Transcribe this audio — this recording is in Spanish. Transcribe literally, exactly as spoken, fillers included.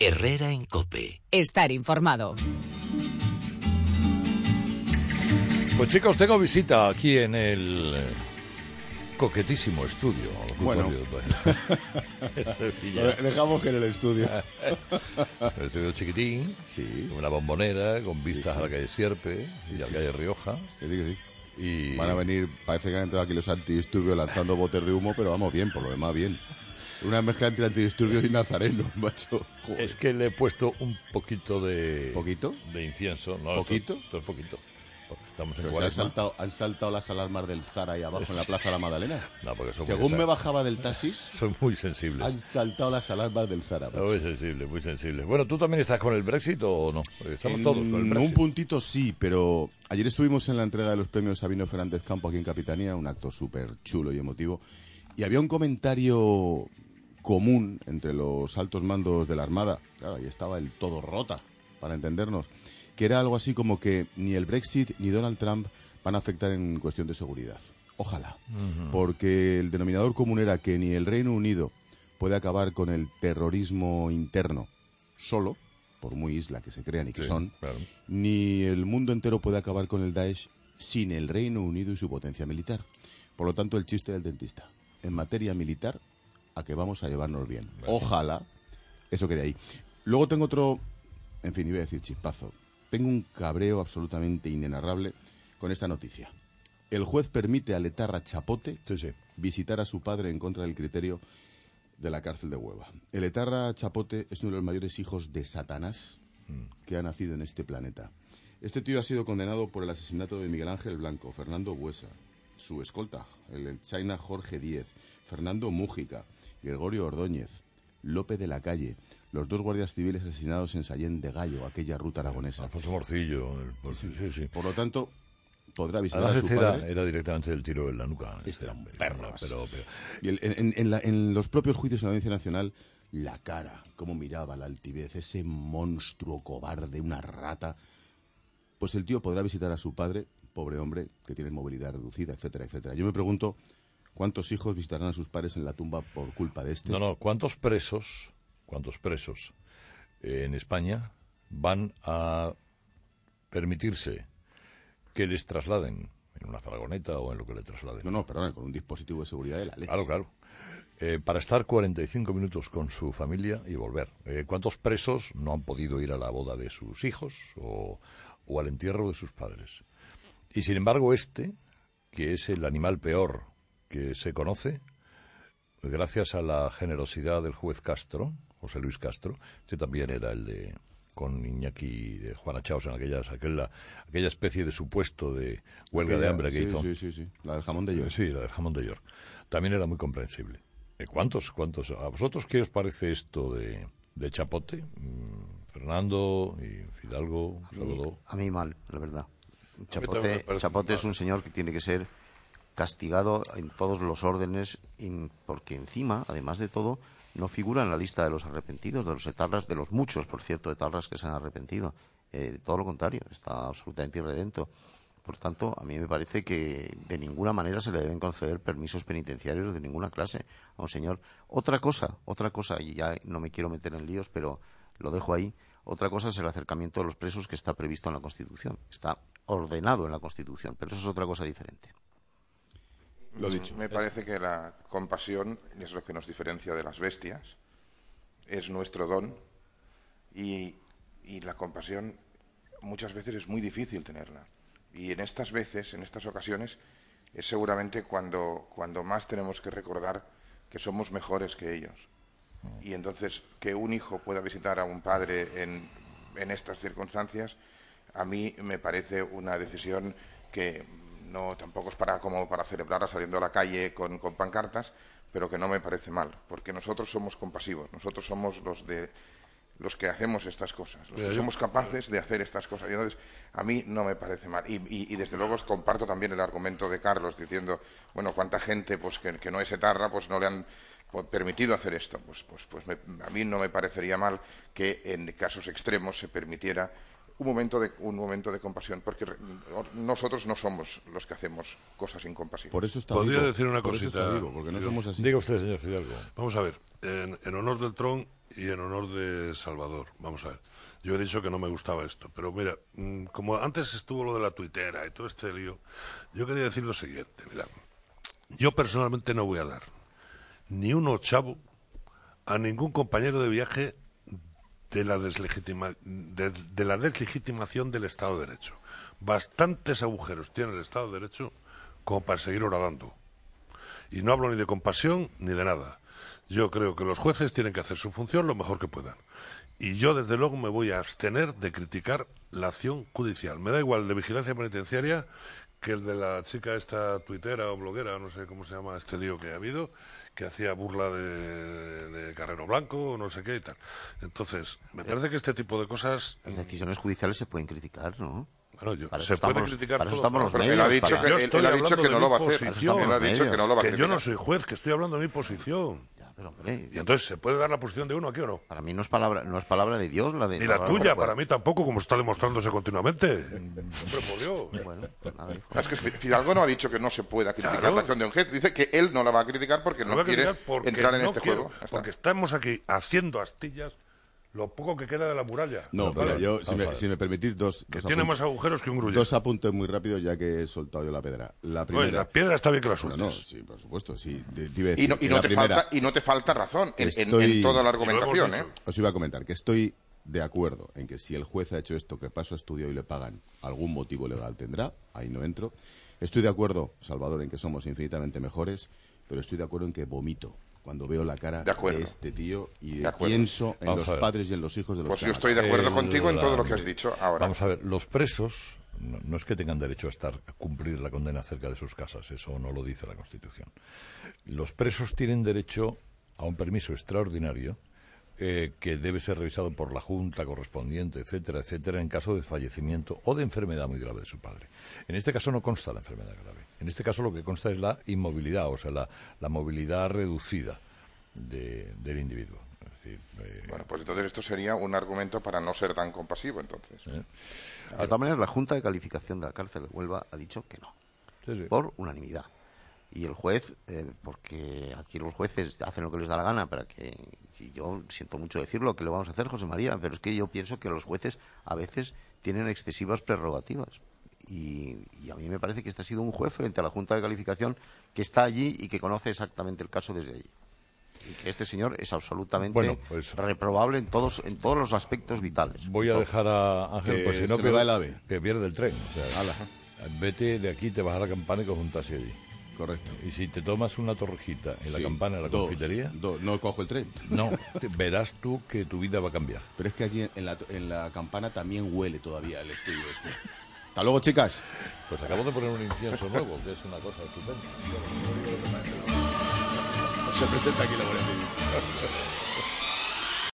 Herrera en COPE. Estar informado. Pues chicos, tengo visita aquí en el coquetísimo estudio. Bueno, dejamos que en el estudio. El estudio chiquitín, sí, una bombonera con vistas sí, sí. a la calle Sierpe sí, y a la sí. calle Rioja. Que sí, que sí. Y... Van a venir, parece que han entrado aquí los antidisturbios lanzando botes de humo, pero vamos bien, por lo demás bien. Una mezcla entre antidisturbios y nazarenos, macho. Joder. Es que le he puesto un poquito de... ¿Poquito? De incienso. No, ¿Poquito? Todo, todo poquito. Porque estamos en Pero se han saltado, han saltado las alarmas del Zara ahí abajo en la Plaza de la Magdalena. No, porque son Según muy me bajaba del taxis, son muy sensibles. Han saltado las alarmas del Zara. Macho. Muy sensibles, muy sensibles. Bueno, ¿tú también estás con el Brexit o no? Porque estamos en todos con el Brexit. Un puntito sí, pero ayer estuvimos en la entrega de los premios Sabino Fernández Campo aquí en Capitanía, un acto súper chulo y emotivo, y había un comentario común entre los altos mandos de la Armada, claro, ahí estaba el todo rota, para entendernos, que era algo así como que ni el Brexit ni Donald Trump van a afectar en cuestión de seguridad. Ojalá, uh-huh. Porque el denominador común era que ni el Reino Unido puede acabar con el terrorismo interno solo, por muy isla que se crean y que sí, son, claro. Ni el mundo entero puede acabar con el Daesh sin el Reino Unido y su potencia militar. Por lo tanto, el chiste del dentista. En materia militar, a que vamos a llevarnos bien. Vale. Ojalá eso quede ahí. Luego tengo otro, en fin, iba a decir chispazo. Tengo un cabreo absolutamente inenarrable con esta noticia. El juez permite al etarra Chapote sí, sí. visitar a su padre en contra del criterio de la cárcel de Huelva. El etarra Chapote es uno de los mayores hijos de Satanás mm. que ha nacido en este planeta. Este tío ha sido condenado por el asesinato de Miguel Ángel Blanco, Fernando Buesa, su escolta, el China Jorge Díez, Fernando Mújica, Gregorio Ordóñez, Lope de la Calle, los dos guardias civiles asesinados en Sallén de Gallo, aquella ruta aragonesa. Alfonso Morcillo. El... Sí, sí, sí. Por lo tanto, podrá visitar Además, a su era, padre. Era directamente el tiro en la nuca. Este era un pero, perro. Pero, pero... Y el, en, en, la, en los propios juicios de la Audiencia Nacional, la cara, cómo miraba la altivez, ese monstruo cobarde, una rata. Pues el tío podrá visitar a su padre, pobre hombre, que tiene movilidad reducida, etcétera, etcétera. Yo me pregunto, ¿cuántos hijos visitarán a sus padres en la tumba por culpa de este? No, no, ¿cuántos presos, cuántos presos eh, en España van a permitirse que les trasladen en una faragoneta o en lo que le trasladen? No, no, perdón, con un dispositivo de seguridad de la leche. Claro, claro. Eh, para estar cuarenta y cinco minutos con su familia y volver. Eh, ¿Cuántos presos no han podido ir a la boda de sus hijos o, o al entierro de sus padres? Y sin embargo este, que es el animal peor que se conoce, gracias a la generosidad del juez Castro, José Luis Castro, que también era el de con Iñaki de Juana Chaos en aquellas, aquella, aquella especie de supuesto de huelga aquella, de hambre que sí, hizo. Sí, sí, sí, la del jamón de York. Sí, la del jamón de York. También era muy comprensible. ¿Cuántos, cuántos? ¿A vosotros qué os parece esto de, de Chapote? Fernando y Fidalgo, a mí, a mí mal, la verdad. Chapote, Chapote es un señor que tiene que ser castigado en todos los órdenes, porque encima, además de todo, no figura en la lista de los arrepentidos, de los etarras, de los muchos, por cierto, etarras que se han arrepentido. Eh, todo lo contrario, está absolutamente irredento. Por tanto, a mí me parece que de ninguna manera se le deben conceder permisos penitenciarios de ninguna clase a un señor. Otra cosa, otra cosa, y ya no me quiero meter en líos, pero lo dejo ahí, otra cosa es el acercamiento de los presos que está previsto en la Constitución. Está ordenado en la Constitución, pero eso es otra cosa diferente. Lo dicho. Me parece que la compasión es lo que nos diferencia de las bestias, es nuestro don, y, y la compasión muchas veces es muy difícil tenerla. Y en estas veces, en estas ocasiones, es seguramente cuando, cuando más tenemos que recordar que somos mejores que ellos. Y entonces, que un hijo pueda visitar a un padre en, en estas circunstancias, a mí me parece una decisión que no tampoco es para como para celebrarla saliendo a la calle con, con pancartas, pero que no me parece mal, porque nosotros somos compasivos, nosotros somos los de los que hacemos estas cosas, los que somos capaces de hacer estas cosas. Y entonces, a mí no me parece mal. Y, y, y desde luego comparto también el argumento de Carlos diciendo, bueno, cuánta gente pues que, que no es etarra, pues no le han permitido hacer esto. Pues, pues, pues me, a mí no me parecería mal que en casos extremos se permitiera un momento de un momento de compasión, porque nosotros no somos los que hacemos cosas incompasivas. Por eso está Podría vivo, decir una por eso cosita, está vivo, porque no somos así. Diga usted, señor Fidalgo. Vamos a ver, en, en honor del Tron y en honor de Salvador, vamos a ver. Yo he dicho que no me gustaba esto, pero mira, como antes estuvo lo de la tuitera y todo este lío, yo quería decir lo siguiente, mira, yo personalmente no voy a dar ni un ochavo a ningún compañero de viaje de la, deslegitima, de, de la deslegitimación del Estado de Derecho. Bastantes agujeros tiene el Estado de Derecho como para seguir horadando. Y no hablo ni de compasión ni de nada. Yo creo que los jueces tienen que hacer su función lo mejor que puedan. Y yo, desde luego, me voy a abstener de criticar la acción judicial. Me da igual de vigilancia penitenciaria que el de la chica esta tuitera o bloguera, no sé cómo se llama este lío que ha habido, que hacía burla de, de Carrero Blanco o no sé qué y tal. Entonces, me parece que este tipo de cosas... Las decisiones judiciales se pueden criticar, ¿no? Bueno, yo, para se eso puede estamos, criticar para eso todo. estamos los Pero medios. él ha dicho para... que, Yo él, estoy él ha dicho hablando que de no mi lo va a hacer. posición. Él ha dicho que no lo va a Que criticar. yo no soy juez, que estoy hablando de mi posición. Ya, pero, hombre, Y entonces, ¿se puede dar la posición de uno aquí o no? para mí no es palabra, no es palabra de Dios la de... Ni la palabra tuya, del juez. para mí tampoco, como está demostrándose continuamente. Hombre, por Dios. Bueno, pues nada, hijo. Es que Fidalgo no ha dicho que no se pueda criticar Claro. la acción de un juez. Dice que él no la va a criticar porque No no voy a quiere criticar porque entrar en no este quiero, juego. Ya está. porque estamos aquí haciendo astillas lo poco que queda de la muralla. No, Vale, mira, yo, vamos si a me, ver. si me permitís, dos, que dos, tiene apun- más agujeros que un grullo. dos apuntes muy rápidos, ya que he soltado yo la pedra. La primera... Oye, la piedra está bien que la Bueno, sueltes. no, sí, por supuesto, sí. Te- te iba a decir Y no, y que no la te primera- falta, y no te falta razón en, en- Estoy- en toda la Y lo hemos argumentación. dicho. ¿eh? Os iba a comentar que estoy de acuerdo en que si el juez ha hecho esto, que paso estudio y le pagan, algún motivo legal tendrá, ahí no entro. Estoy de acuerdo, Salvador, en que somos infinitamente mejores, pero estoy de acuerdo en que vomito cuando veo la cara De de, acuerdo. este tío y De de acuerdo. pienso en Vamos los a ver. padres y en los hijos de los Pues que yo han estoy de matado. acuerdo El- contigo en todo lo que la- has dicho ahora. Vamos a ver, los presos no, no es que tengan derecho a estar a cumplir la condena cerca de sus casas, eso no lo dice la Constitución. Los presos tienen derecho a un permiso extraordinario eh, que debe ser revisado por la Junta correspondiente, etcétera, etcétera, en caso de fallecimiento o de enfermedad muy grave de su padre. En este caso no consta la enfermedad grave. En este caso lo que consta es la inmovilidad, o sea, la, la movilidad reducida de, del individuo. Es decir, eh, Bueno, pues entonces esto sería un argumento para no ser tan compasivo, entonces. eh, De todas maneras, la Junta de Calificación de la Cárcel de Huelva ha dicho que no, sí, sí. por unanimidad. Y el juez, eh, porque aquí los jueces hacen lo que les da la gana, para que, y yo siento mucho decirlo, que lo vamos a hacer, José María, pero es que yo pienso que los jueces a veces tienen excesivas prerrogativas. Y, y a mí me parece que este ha sido un juez frente a la Junta de Calificación que está allí y que conoce exactamente el caso desde allí. Y que este señor es absolutamente Bueno, pues- reprobable en todos en todos los aspectos vitales. Voy a dejar a Ángel, Que pues si no se me pierde- va el ave. que pierde el tren. O sea, Ala. vete de aquí, te vas a la campana y coges un taxi allí. Correcto. Y si te tomas una torrejita en la Sí, campana, en la dos, confitería, dos. No cojo el tren. no, te- verás tú que tu vida va a cambiar. Pero es que aquí en la, en la campana también huele todavía el estudio este. Hasta luego, chicas. Pues acabo de poner un incienso nuevo, que es una cosa estupenda. Se presenta aquí la Guardia Civil.